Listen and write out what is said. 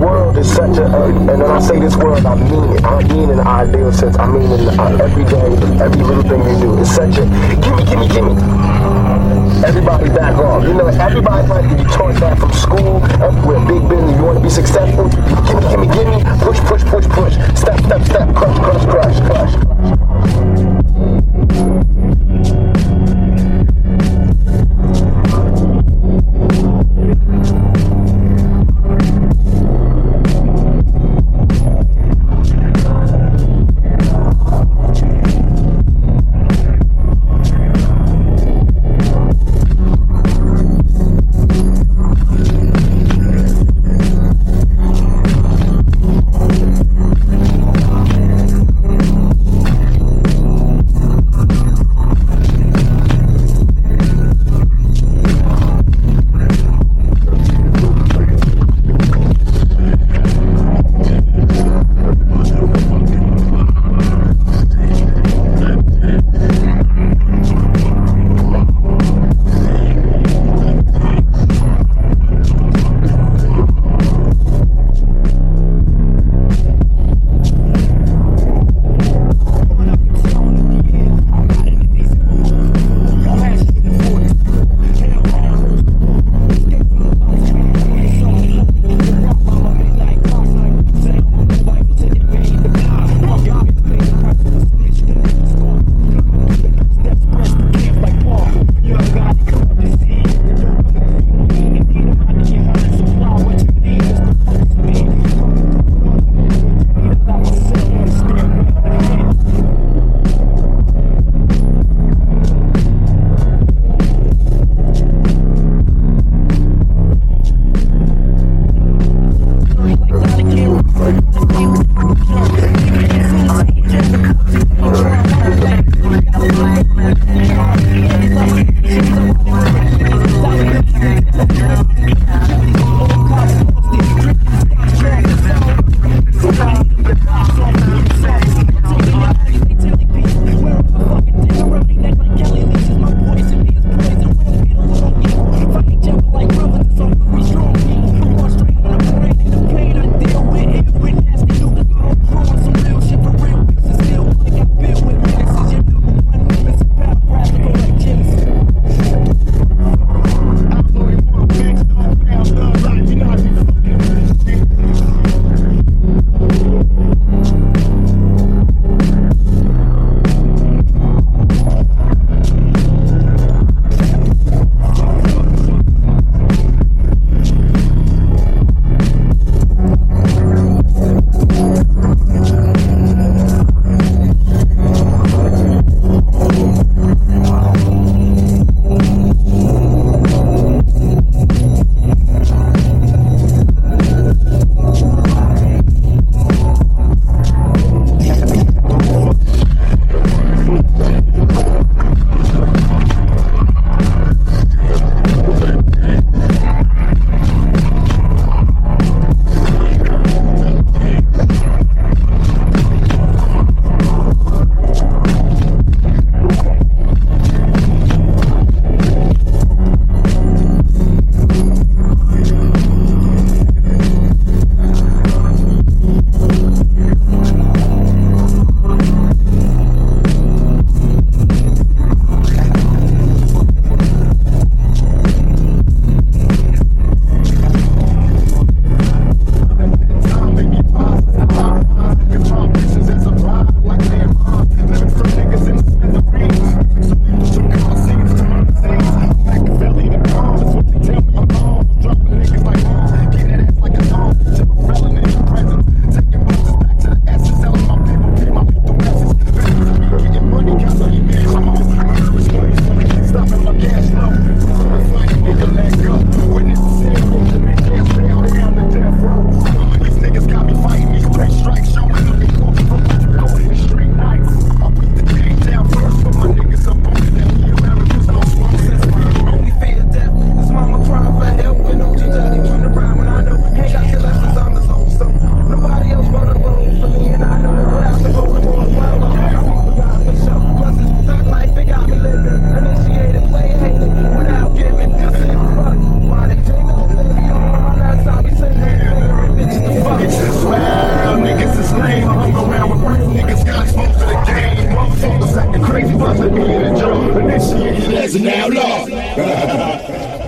world is such and when I say this world, I mean it. I mean in the ideal sense. I mean in every day, every little thing you do. It's such a gimme. Everybody back off. You know, everybody like to be taught that from school, everywhere. Big business, you want to be successful? Gimme. Push. Step. Crush. as an outlaw.